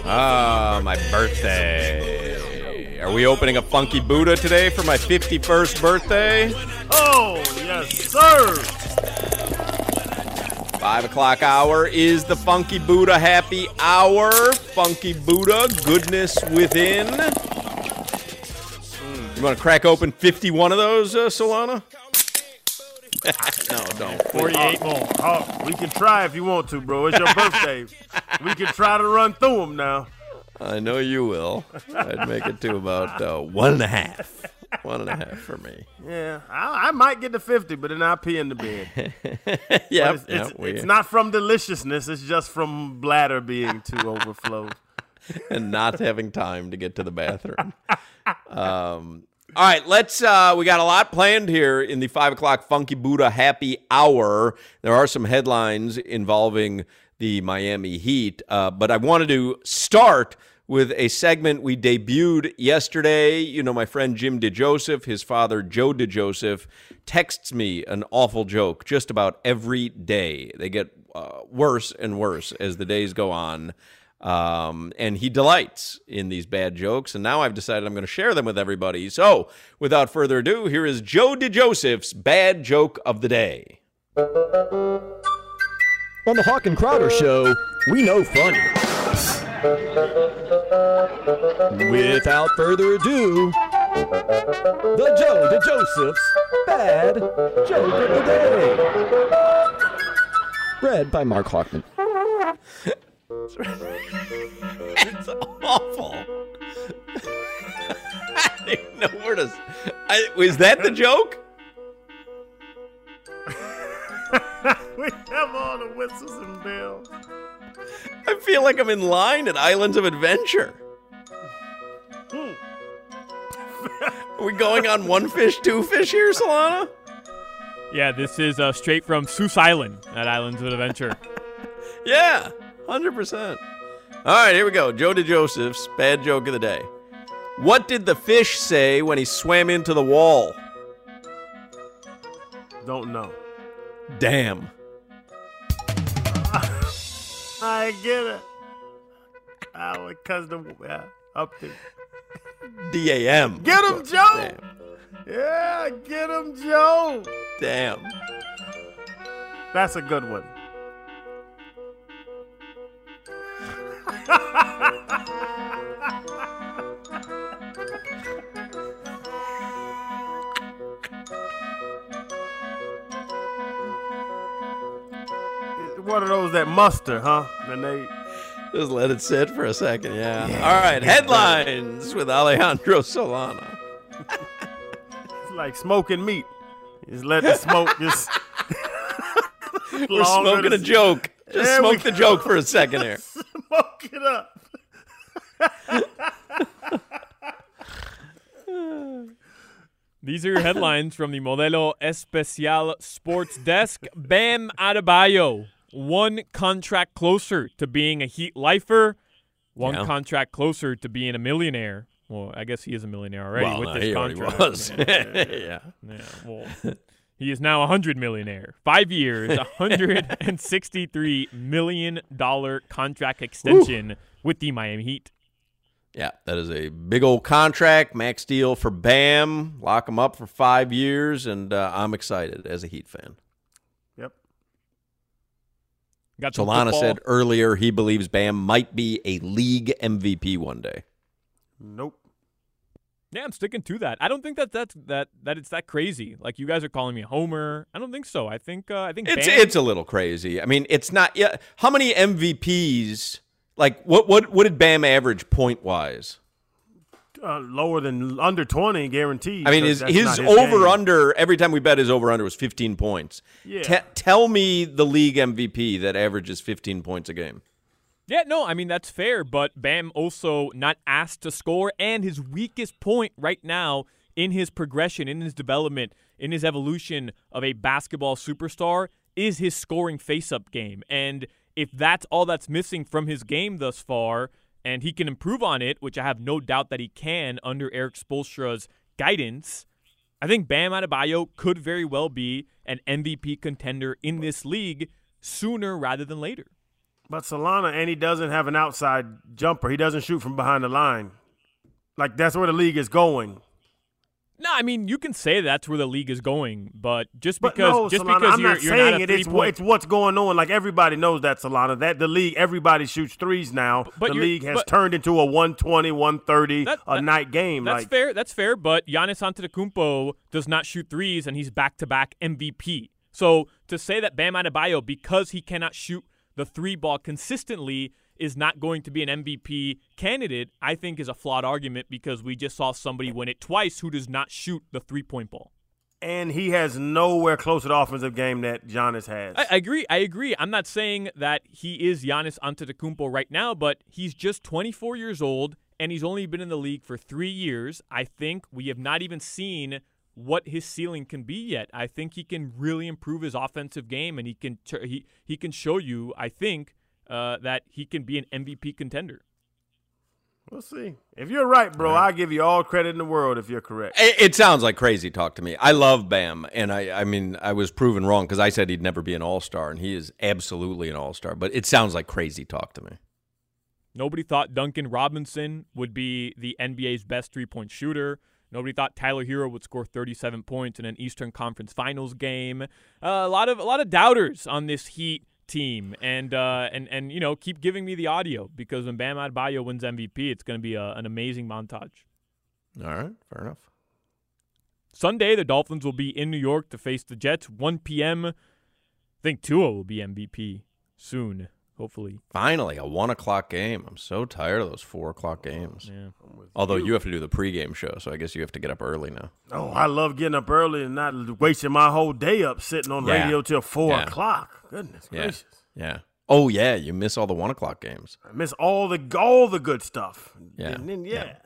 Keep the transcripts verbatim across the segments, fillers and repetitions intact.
Ah, my birthday. Are we opening a Funky Buddha today for my fifty-first birthday? Oh, yes, sir. Five o'clock hour is the Funky Buddha happy hour. Funky Buddha, goodness within. Mm. You want to crack open fifty-one of those, uh, Solana? No, don't. forty-eight more. Oh, we can try if you want to, bro. It's your birthday. We can try to run through them now. I know you will. I'd make it to about uh, one and a half. One and a half for me. Yeah, I, I might get to fifty, but then I'll pee in the bed. Yeah, it's, it's, it's not from deliciousness. It's just from bladder being too overflowed. And not having time to get to the bathroom. Um, all right, let's. Uh, we got a lot planned here in the five o'clock Funky Buddha happy hour. There are some headlines involving the Miami Heat, uh, but I wanted to start with a segment we debuted yesterday. You know, my friend Jim DeJoseph, his father Joe DeJoseph, texts me an awful joke just about every day. They get uh, worse and worse as the days go on. Um, and he delights in these bad jokes, and now I've decided I'm going to share them with everybody. So, without further ado, here is Joe DeJoseph's bad joke of the day. On the Hawk and Crowder Show, we know funny. Without further ado, the Joe DeJoseph's bad joke of the day. Read by Mark Hawkman. It's awful. I don't even know where to. I, was that the joke? We have all the whistles and bells. I feel like I'm in line at Islands of Adventure. Hmm. Are we going on one fish, two fish here, Solana? Yeah, this is uh, straight from Seuss Island at Islands of Adventure. Yeah, one hundred percent. All right, here we go. Joe DeJoseph's bad joke of the day. What did the fish say when he swam into the wall? Don't know. Damn. I get it. Oh, because the uh, up there. D A M. Get him, Joe. Damn. Yeah, get him, Joe. Damn. That's a good one. One of those that muster, huh? And they just let it sit for a second, yeah. yeah. All right, headlines with Alejandro Solana. It's like smoking meat. Just let the smoke just. We're smoking to... a joke. Just there smoke the joke for a second here. Smoke it up. These are your headlines from the Modelo Especial Sports Desk. Bam Adebayo, one contract closer to being a Heat lifer, one yeah. contract closer to being a millionaire. Well, I guess he is a millionaire already well, with no, this he contract. Was. yeah. yeah. yeah. Well, he is now a hundred millionaire. Five years, a hundred and sixty-three million dollar contract extension Ooh. With the Miami Heat. Yeah, that is a big old contract, max deal for Bam. Lock him up for five years, and uh, I'm excited as a Heat fan. Yep. Got Solana said earlier he believes Bam might be a league M V P one day. Nope. Yeah, I'm sticking to that. I don't think that that's that that it's that crazy. Like you guys are calling me a homer. I don't think so. I think uh, I think it's Bam, it's a little crazy. I mean, it's not. Yeah, how many M V Ps? Like, what what what did Bam average point-wise? Uh, lower than under twenty, guaranteed. I mean, his, his, his over-under, every time we bet his over-under was fifteen points. Yeah. T- tell me the league M V P that averages fifteen points a game. Yeah, no, I mean, that's fair, but Bam also not asked to score, and his weakest point right now in his progression, in his development, in his evolution of a basketball superstar is his scoring face-up game. And if that's all that's missing from his game thus far, and he can improve on it, which I have no doubt that he can under Eric Spoelstra's guidance, I think Bam Adebayo could very well be an M V P contender in this league sooner rather than later. But Solana, and he doesn't have an outside jumper. He doesn't shoot from behind the line. Like, that's where the league is going. No, I mean, you can say that's where the league is going, but just But because no, just Solana, because I'm you're, not you're saying not a it. It's, three-point it's what's going on. Like, everybody knows that, Solana. That the league, everybody shoots threes now. But the you're- league has but- turned into a one twenty, one thirty That- a that- night game. That's like, fair. That's fair. But Giannis Antetokounmpo does not shoot threes, and he's back-to-back M V P. So to say that Bam Adebayo, because he cannot shoot the three ball consistently, is not going to be an M V P candidate, I think is a flawed argument because we just saw somebody win it twice who does not shoot the three-point ball. and he has nowhere close to the offensive game that Giannis has. I, I agree. I agree. I'm not saying that he is Giannis Antetokounmpo right now, but he's just twenty-four years old, and he's only been in the league for three years. I think we have not even seen what his ceiling can be yet. I think he can really improve his offensive game, and he can he he can show you, I think, uh, that he can be an M V P contender. We'll see. If you're right, bro, right. I'll give you all credit in the world if you're correct. It, it sounds like crazy talk to me. I love Bam, and I, I mean, I was proven wrong because I said he'd never be an all-star, and he is absolutely an all-star. But it sounds like crazy talk to me. Nobody thought Duncan Robinson would be the N B A's best three-point shooter. Nobody thought Tyler Hero would score thirty-seven points in an Eastern Conference Finals game. Uh, a lot of a lot of doubters on this Heat team, and uh, and and you know, keep giving me the audio because when Bam Adebayo wins M V P, it's going to be a, an amazing montage. All right, fair enough. Sunday, the Dolphins will be in New York to face the Jets, one p.m. I think Tua will be M V P soon, hopefully. Finally, a one o'clock game. I'm so tired of those four o'clock games. Yeah. Although you have to do the pregame show, so I guess you have to get up early now. Oh, I love getting up early and not wasting my whole day up sitting on Yeah. radio till four Yeah. o'clock. Goodness Yeah. gracious. Yeah. Oh, yeah, you miss all the one o'clock games. I miss all the all the good stuff. Yeah. And then, yeah. Yeah.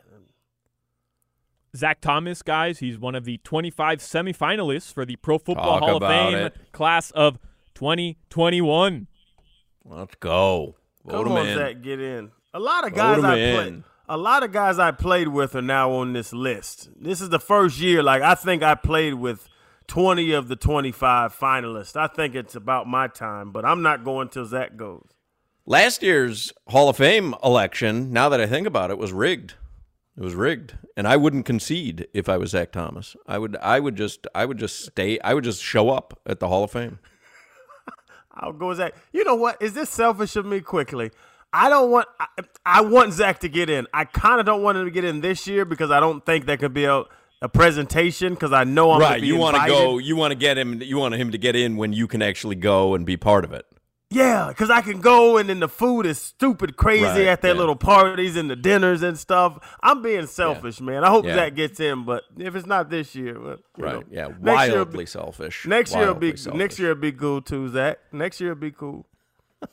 Zach Thomas, guys, he's one of the twenty-five semifinalists for the Pro Football Talk Hall of about Fame it. class of twenty twenty-one. Let's go. Vote Come him on, in. Zach, get in. A lot of Vote guys him I in. played. A lot of guys I played with are now on this list. This is the first year. Like I think I played with twenty of the twenty-five finalists. I think it's about my time, but I'm not going till Zach goes. Last year's Hall of Fame election, now that I think about it, was rigged. It was rigged, and I wouldn't concede if I was Zach Thomas. I would, I would just, I would just stay. I would just show up at the Hall of Fame. I'll go with Zach. You know what? Is this selfish of me? Quickly, I don't want. I, I want Zach to get in. I kind of don't want him to get in this year because I don't think there could be a, a presentation because I know I'm right. gonna be You want to invited. go. You want to get him. You want him to get in when you can actually go and be part of it. Yeah, because I can go and then the food is stupid crazy Right, at their yeah. little parties and the dinners and stuff. I'm being selfish, man. I hope Yeah. Zach gets in, but if it's not this year, well, you Right. know. Yeah. Next year will Wildly be- selfish. Next year will be Wildly selfish. next year will be cool too, Zach. Next year will be cool. A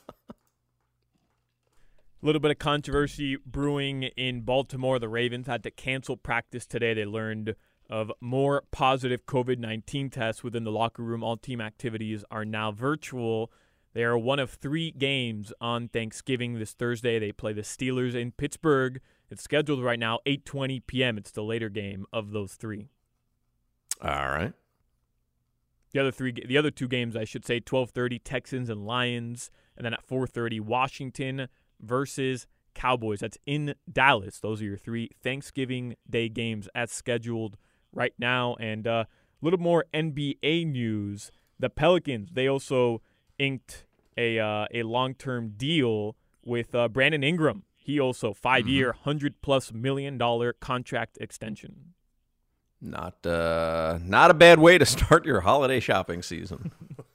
little bit of controversy brewing in Baltimore. The Ravens had to cancel practice today. They learned of more positive COVID nineteen tests within the locker room. All team activities are now virtual. They are one of three games on Thanksgiving this Thursday. They play the Steelers in Pittsburgh. It's scheduled right now, eight twenty p.m. It's the later game of those three. All right. The other three, the other two games, I should say, twelve thirty Texans and Lions, and then at four thirty Washington versus Cowboys. That's in Dallas. Those are your three Thanksgiving Day games as scheduled right now. And uh, a little more N B A news. The Pelicans, they also inked a uh, a long-term deal with uh, Brandon Ingram. He also five-year, Mm-hmm. hundred plus million dollar contract extension. Not, uh, not a bad way to start your holiday shopping season.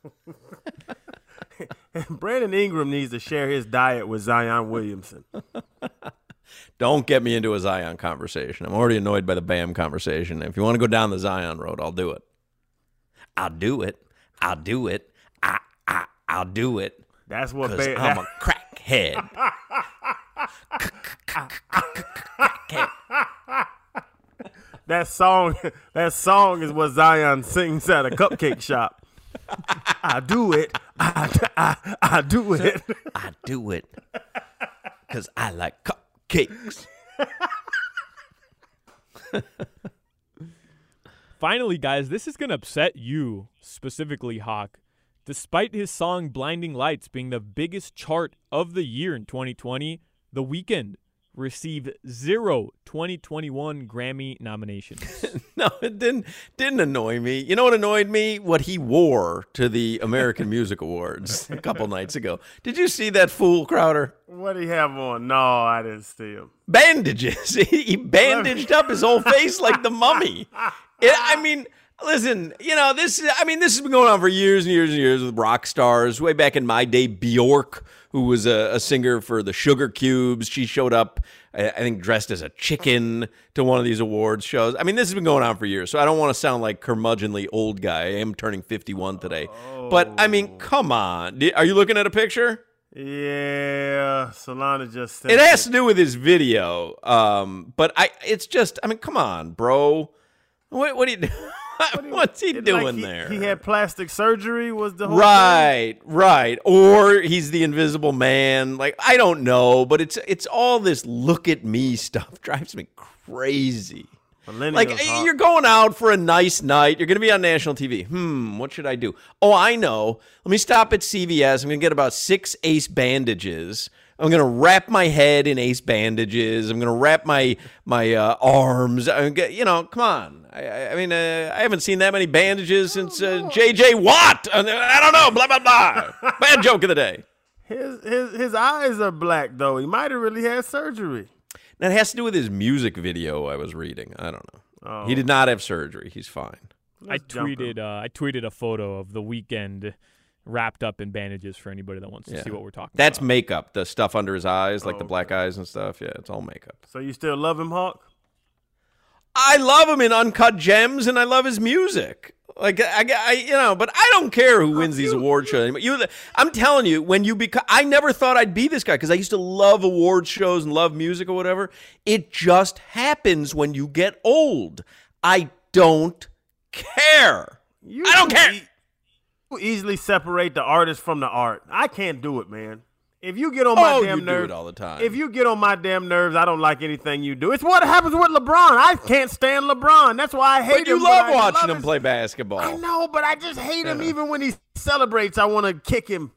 Brandon Ingram needs to share his diet with Zion Williamson. Don't get me into a Zion conversation. I'm already annoyed by the Bam conversation. If you want to go down the Zion road, I'll do it. I'll do it. I'll do it. I, I, I'll do it. That's what Because ba- I'm that- a crackhead. Crackhead. That song, that song is what Zion sings at a cupcake shop. I do it. I, I, I do it. I do it. Because I like cupcakes. Finally, guys, this is going to upset you specifically, Hawk. Despite his song Blinding Lights being the biggest chart of the year in twenty twenty, The Weeknd received zero twenty twenty-one Grammy nominations. No, it didn't didn't annoy me. You know what annoyed me? What he wore to the American Music Awards a couple nights ago. Did you see that fool, Crowder? What do he have on? No, I didn't see him. Bandages. He bandaged up his whole face like the mummy. It, I mean, listen, you know, this I mean, this has been going on for years and years and years with rock stars. Way back in my day, Bjork, who was a, a singer for the Sugar Cubes. She showed up, I think, dressed as a chicken to one of these awards shows. I mean, this has been going on for years, so I don't want to sound like curmudgeonly old guy. I am turning fifty-one today. Oh. But, I mean, come on. Are you looking at a picture? Yeah, Solana just sent it. has to do with his video, um, but I. it's just, I mean, come on, bro. What, what do you do? What's he doing like he, there? He had plastic surgery, was the whole right, thing? right. Or he's the Invisible Man. Like, I don't know, but it's it's all this look at me stuff drives me crazy. Like, hot. You're going out for a nice night. You're going to be on national T V. Hmm, what should I do? Oh, I know. Let me stop at C V S. I'm going to get about six Ace bandages. I'm going to wrap my head in Ace bandages. I'm going to wrap my my uh, arms. I'm gonna, you know, come on. I, I mean, uh, I haven't seen that many bandages since uh, J J Watt. I don't know. Blah, blah, blah. Bad joke of the day. His, his, his eyes are black, though. He might have really had surgery. That has to do with his music video I was reading. I don't know. Oh. He did not have surgery. He's fine. I tweeted, uh, I tweeted a photo of The Weeknd wrapped up in bandages for anybody that wants to yeah. see what we're talking That's about. That's makeup, the stuff under his eyes, like oh, the black okay. eyes and stuff. Yeah, it's all makeup. So you still love him, Hawk? I love him in Uncut Gems, and I love his music. Like I, I you know, but I don't care who wins these award shows. You, I'm telling you, when you become, I never thought I'd be this guy because I used to love award shows and love music or whatever. It just happens when you get old. I don't care. You I don't care. E- you easily separate the artist from the art. I can't do it, man. If you get on my oh, damn you nerves do it all the time. If you get on my damn nerves, I don't like anything you do. It's what happens with LeBron. I can't stand LeBron. That's why I hate but you him. love but watching love him his... play basketball. I know, but I just hate him. Even when he celebrates, I want to kick him.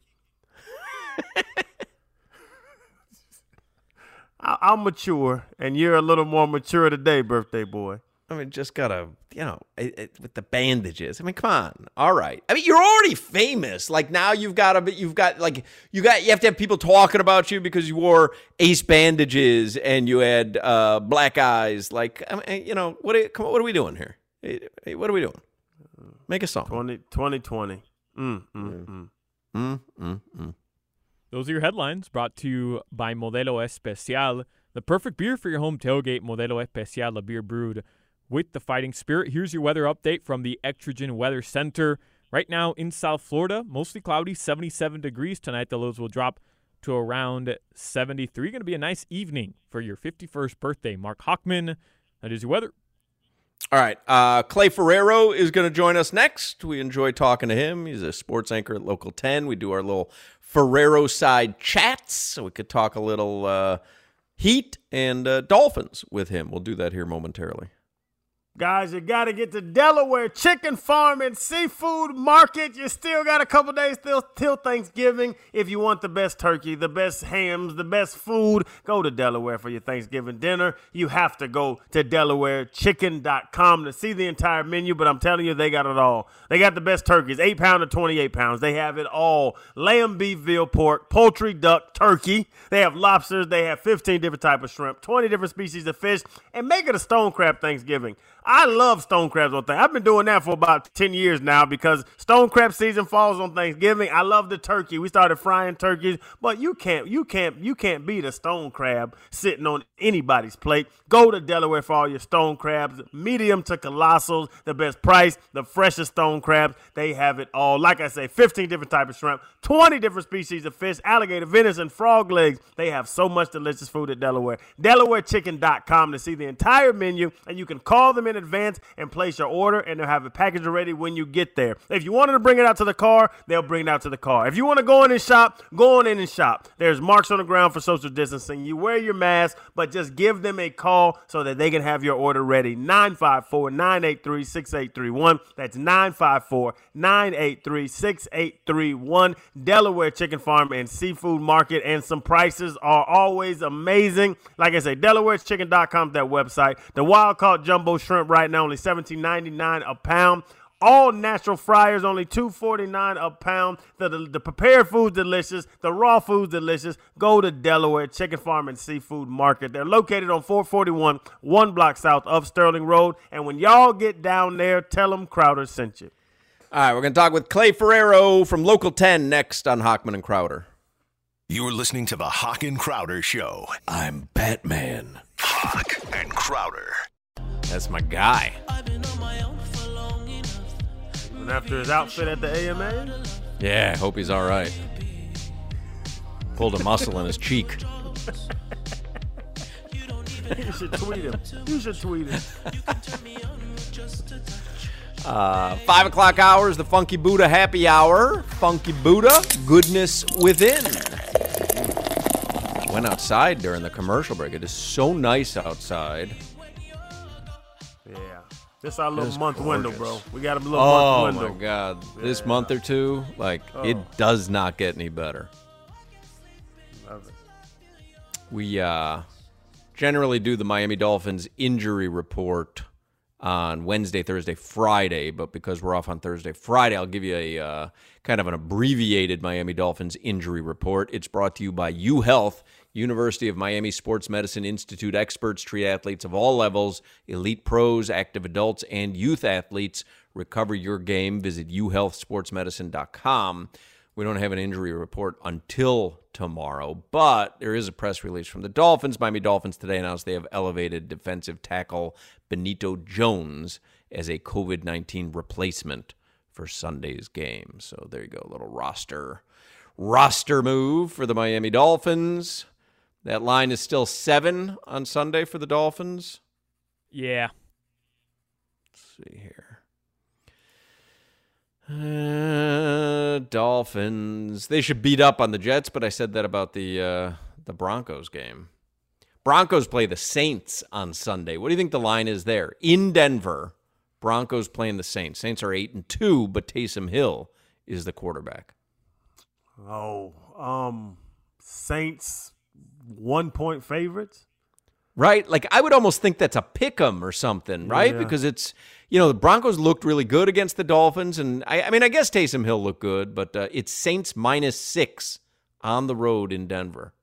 I'll mature, and you're a little more mature today, birthday boy. I mean, just gotta, you know, it, it, with the bandages. I mean, come on. All right. I mean, you're already famous. Like now, you've got a, you've got like you got you have to have people talking about you because you wore Ace bandages and you had uh, black eyes. Like, I mean, you know, what? Are, come on, what are we doing here? Hey, hey, what are we doing? Make a song. twenty twenty. Mm, mm, mm. Mm, mm, mm. Those are your headlines brought to you by Modelo Especial, the perfect beer for your home tailgate. Modelo Especial, a beer brewed with the fighting spirit. Here's your weather update from the Extragen Weather Center. Right now in South Florida, mostly cloudy, seventy-seven degrees. Tonight the lows will drop to around seventy-three. Going to be a nice evening for your fifty-first birthday. Mark Hochman, that is your weather. All right. Uh, Clay Ferrero is going to join us next. We enjoy talking to him. He's a sports anchor at Local ten. We do our little Ferrero side chats, so we could talk a little uh, Heat and uh, Dolphins with him. We'll do that here momentarily. Guys, you got to get to Delaware Chicken Farm and Seafood Market. You still got a couple days till, till Thanksgiving. If you want the best turkey, the best hams, the best food, go to Delaware for your Thanksgiving dinner. You have to go to Delaware Chicken dot com to see the entire menu, but I'm telling you, they got it all. They got the best turkeys, eight pound to twenty-eight pounds. They have it all. Lamb, beef, veal, pork, poultry, duck, turkey. They have lobsters. They have fifteen different types of shrimp, twenty different species of fish, and make it a stone crab Thanksgiving. I love stone crabs on Thanksgiving. I've been doing that for about ten years now because stone crab season falls on Thanksgiving. I love the turkey. We started frying turkeys, but you can't, you can't, you can't beat a stone crab sitting on anybody's plate. Go to Delaware for all your stone crabs, medium to colossals, the best price, the freshest stone crabs. They have it all. Like I say, fifteen different types of shrimp, twenty different species of fish, alligator, venison, frog legs. They have so much delicious food at Delaware. Delaware Chicken dot com to see the entire menu, and you can call them in in advance and place your order, and they'll have it packaged ready when you get there. If you wanted to bring it out to the car, they'll bring it out to the car. If you want to go in and shop, go on in and shop. There's marks on the ground for social distancing. You wear your mask, but just give them a call so that they can have your order ready. nine five four, nine eight three, six eight three one. That's nine five four, nine eight three, six eight three one. Delaware Chicken Farm and Seafood Market, and some prices are always amazing. Like I say, Delaware Chicken dot com is that website. The wild caught jumbo shrimp right now only seventeen ninety-nine a pound. All natural fryers only two forty-nine a pound. The, the, the prepared food delicious. The raw food delicious. Go to Delaware Chicken Farm and Seafood Market. They're located on four forty-one, one block south of Sterling Road. And when y'all get down there, tell them Crowder sent you. All right, we're going to talk with Clay Ferrero from Local ten next on Hochman and Crowder. You're listening to the Hawk and Crowder Show. I'm Batman. Hawk and Crowder. That's my guy. And after his outfit at the A M A? Yeah, hope he's all right. Pulled a muscle in his cheek. You should tweet him. You should tweet him. Uh, five o'clock hours, the Funky Buddha Happy Hour. Funky Buddha, goodness within. Went outside during the commercial break. It is so nice outside. Yeah. This our little It's month gorgeous. window, bro. We got a little Oh, month window. my God. This Yeah. month or two, like, Oh. it does not get any better. Love it. We uh, generally do the Miami Dolphins injury report on Wednesday, Thursday, Friday, but because we're off on Thursday, Friday, I'll give you a uh, kind of an abbreviated Miami Dolphins injury report. It's brought to you by UHealth, University of Miami Sports Medicine Institute experts treat athletes of all levels, elite pros, active adults, and youth athletes. Recover your game. Visit u health sports medicine dot com. We don't have an injury report until tomorrow, but there is a press release from the Dolphins. Miami Dolphins today announced they have elevated defensive tackle Benito Jones as a covid nineteen replacement for Sunday's game. So there you go, a little roster roster move for the Miami Dolphins. That line is still seven on Sunday for the Dolphins. Yeah. Let's see here. Uh, Dolphins. They should beat up on the Jets, but I said that about the uh, the Broncos game. Broncos play the Saints on Sunday. What do you think the line is there? In Denver, Broncos playing the Saints. Saints are eight and two, but Taysom Hill is the quarterback. Oh, um, Saints one point favorites. Right? Like, I would almost think that's a pick 'em or something, right? Yeah. Because it's, you know, the Broncos looked really good against the Dolphins. And, I, I mean, I guess Taysom Hill looked good, but uh, it's Saints minus six on the road in Denver.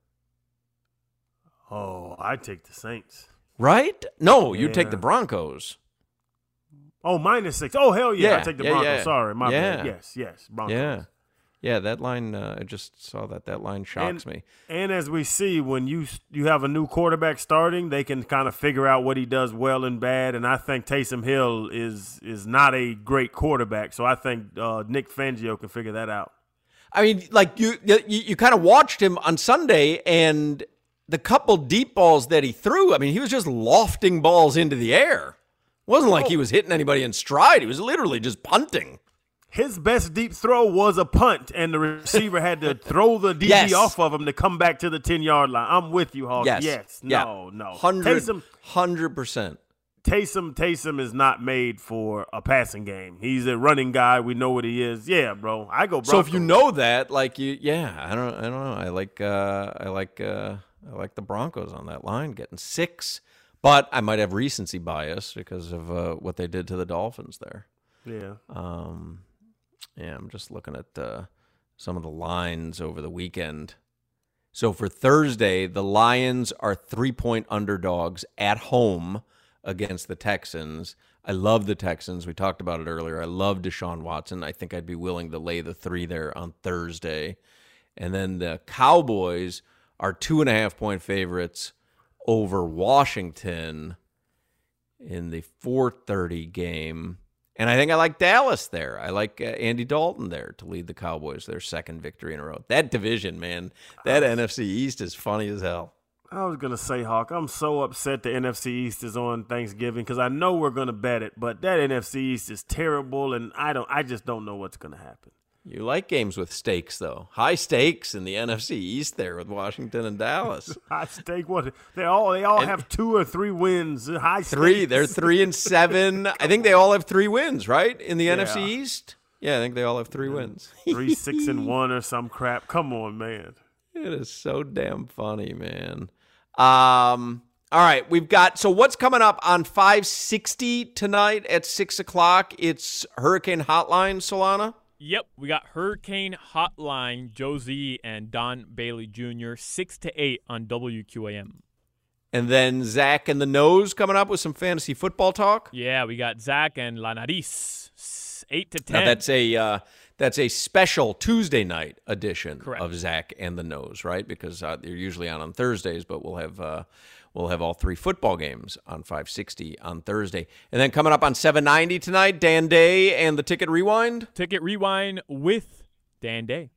Oh, I take the Saints. Right? No, you Yeah. take the Broncos. Oh, minus six. Oh, hell yeah. Yeah, I take the yeah, Broncos. yeah. Sorry, my Yeah. bad. Yes, yes. Broncos. Yeah. Yeah, that line, uh, I just saw that. That line shocks and, me. And as we see, when you you have a new quarterback starting, they can kind of figure out what he does well and bad. And I think Taysom Hill is is not a great quarterback, so I think uh, Nick Fangio can figure that out. I mean, like, you, you, you kind of watched him on Sunday, and the couple deep balls that he threw, I mean, he was just lofting balls into the air. It wasn't like he was hitting anybody in stride. He was literally just punting. His best deep throw was a punt, and the receiver had to throw the D B Yes. off of him to come back to the ten-yard line. I'm with you, Hawk. Yes. Yes. Yeah. No, no. Hundred, Taysom, hundred percent. Taysom, Taysom is not made for a passing game. He's a running guy. We know what he is. Yeah, bro. I go Broncos. So if you know that, like, you, yeah, I don't, I don't know. I like, uh, I like, uh, I like the Broncos on that line, getting six. But I might have recency bias because of uh, what they did to the Dolphins there. Yeah. Um, yeah, I'm just looking at uh, some of the lines over the weekend. So for Thursday, the Lions are three-point underdogs at home against the Texans. I love the Texans. We talked about it earlier. I love Deshaun Watson. I think I'd be willing to lay the three there on Thursday. And then the Cowboys are two and a half point favorites over Washington in the four thirty game. And I think I like Dallas there. I like uh, Andy Dalton there to lead the Cowboys, their second victory in a row. That division, man, that N F C East is funny as hell. I was going to say, Hawk, I'm so upset the N F C East is on Thanksgiving because I know we're going to bet it, but that N F C East is terrible, and I don't. I just don't know what's going to happen. You like games with stakes, though. High stakes in the N F C East there with Washington and Dallas. High stake what? They all they all and have two or three wins. High stakes. Three. They're three and seven. I think they all have three wins, right? In the yeah. N F C East? Yeah, I think they all have three wins. Three, six, and one or some crap. Come on, man. It is so damn funny, man. Um, all right, we've got, so what's coming up on five sixty tonight at six o'clock? It's Hurricane Hotline, Solana? Yep, we got Hurricane Hotline, Joe Z and Don Bailey Junior, six to eight on W Q A M. And then Zach and the Nose coming up with some fantasy football talk? Yeah, we got Zach and La Nariz, eight to ten. Now that's a uh, that's a special Tuesday night edition Correct. Of Zach and the Nose, right? Because uh, they're usually on on Thursdays, but we'll have uh, we'll have all three football games on five sixty on Thursday. And then coming up on seven ninety tonight, Dan Day and the Ticket Rewind. Ticket Rewind with Dan Day.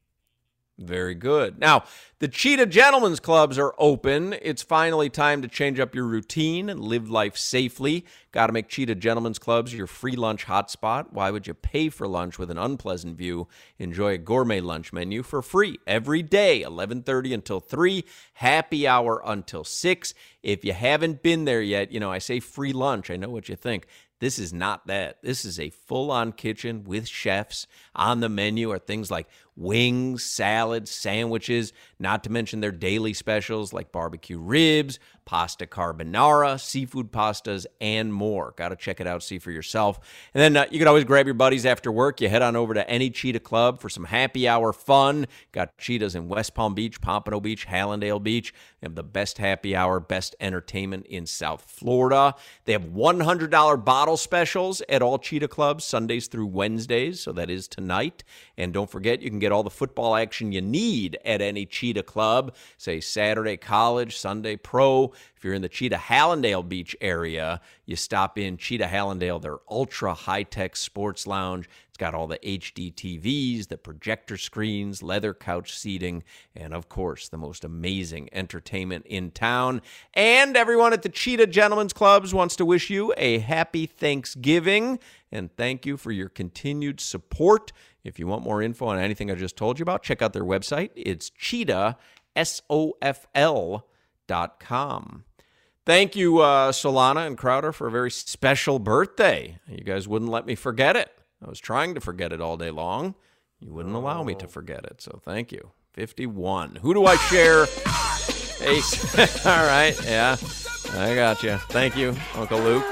Very good. Now, the Cheetah Gentlemen's Clubs are open. It's finally time to change up your routine and live life safely. Got to make Cheetah Gentlemen's Clubs your free lunch hotspot. Why would you pay for lunch with an unpleasant view? Enjoy a gourmet lunch menu for free every day, eleven thirty until three, happy hour until six. If you haven't been there yet, you know, I say free lunch. I know what you think. This is not that. This is a full-on kitchen with chefs. On the menu are things like wings, salads, sandwiches, not to mention their daily specials like barbecue ribs, pasta carbonara, seafood pastas, and more. Got to check it out, see for yourself. And then uh, you can always grab your buddies after work. You head on over to any Cheetah Club for some happy hour fun. Got Cheetahs in West Palm Beach, Pompano Beach, Hallandale Beach. They have the best happy hour, best entertainment in South Florida. They have one hundred dollars bottle specials at all Cheetah Clubs, Sundays through Wednesdays, so that is tonight. And don't forget, you can get all the football action you need at any Cheetah Club, say Saturday college, Sunday pro. If you're in the Cheetah Hallandale Beach area, you stop in Cheetah Hallandale, their ultra high-tech sports lounge. It's got all the H D T Vs, the projector screens, leather couch seating, and of course, the most amazing entertainment in town. And everyone at the Cheetah Gentlemen's Clubs wants to wish you a happy Thanksgiving and thank you for your continued support. If you want more info on anything I just told you about, check out their website. It's cheetah, S O F L dot com. Thank you, uh, Solana and Crowder, for a very special birthday. You guys wouldn't let me forget it. I was trying to forget it all day long. You wouldn't allow me to forget it, so thank you. fifty-one. Who do I share? Hey, all right, yeah, I got you. Thank you, Uncle Luke.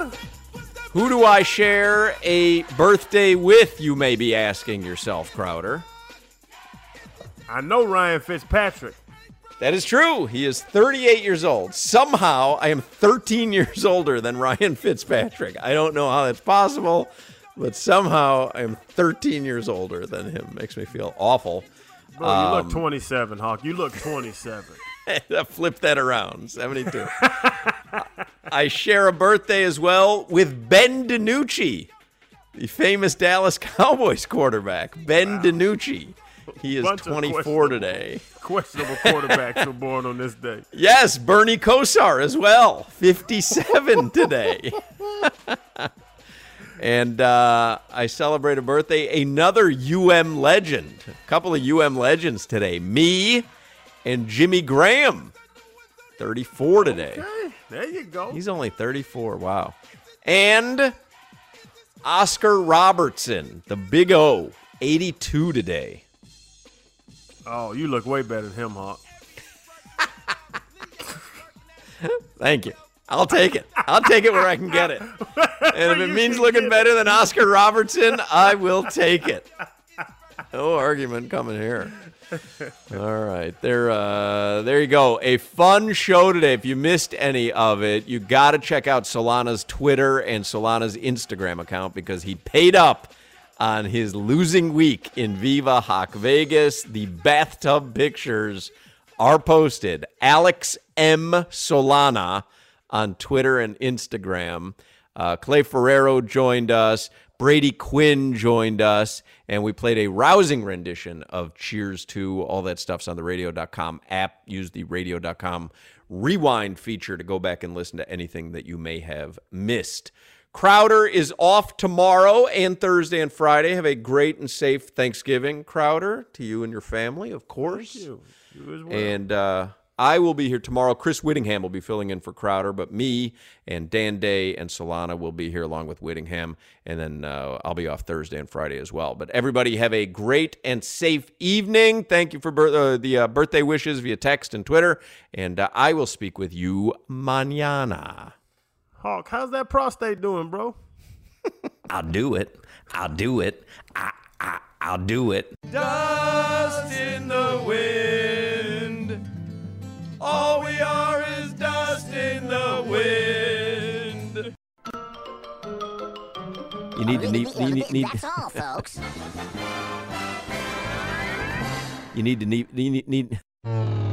Who do I share a birthday with, you may be asking yourself, Crowder? I know Ryan Fitzpatrick. That is true. He is thirty-eight years old. Somehow, I am thirteen years older than Ryan Fitzpatrick. I don't know how that's possible, but somehow I am thirteen years older than him. Makes me feel awful. Bro, you um, look twenty-seven, Hawk. You look twenty-seven. Flip that around, seventy-two. I share a birthday as well with Ben DiNucci, the famous Dallas Cowboys quarterback. Ben wow. DiNucci. He is twenty-four today. Questionable quarterbacks were born on this day. Yes, Bernie Kosar as well, fifty-seven today. And uh, I celebrate a birthday, another U M legend. A couple of U M legends today. Me and Jimmy Graham, thirty-four today. Okay, there you go. He's only thirty-four, wow. And Oscar Robertson, the Big O, eighty-two today. Oh, you look way better than him, Hawk. Thank you. I'll take it. I'll take it where I can get it. And if it means looking better than Oscar Robertson, I will take it. No argument coming here. All right. There, uh, there you go. A fun show today. If you missed any of it, you got to check out Solana's Twitter and Solana's Instagram account because he paid up on his losing week in Viva Hawk Vegas. The bathtub pictures are posted. Alex M. Solana on Twitter and Instagram. Uh, Clay Ferrero joined us. Brady Quinn joined us. And we played a rousing rendition of Cheers to. All that stuff's on the radio dot com app. Use the radio dot com rewind feature to go back and listen to anything that you may have missed. Crowder is off tomorrow and Thursday and Friday. Have a great and safe Thanksgiving, Crowder, to you and your family, of course. Thank you. You as well. And uh, I will be here tomorrow. Chris Whittingham will be filling in for Crowder, but me and Dan Day and Solana will be here along with Whittingham, and then uh, I'll be off Thursday and Friday as well. But everybody have a great and safe evening. Thank you for bir- uh, the uh, birthday wishes via text and Twitter, and uh, I will speak with you mañana. Hawk, how's that prostate doing, bro? I'll do it. I'll do it. I, I, I'll do it. Dust in the wind. All we are is dust in the wind. You need to need, Well, need, need, That's all, folks. you need to need, need, need.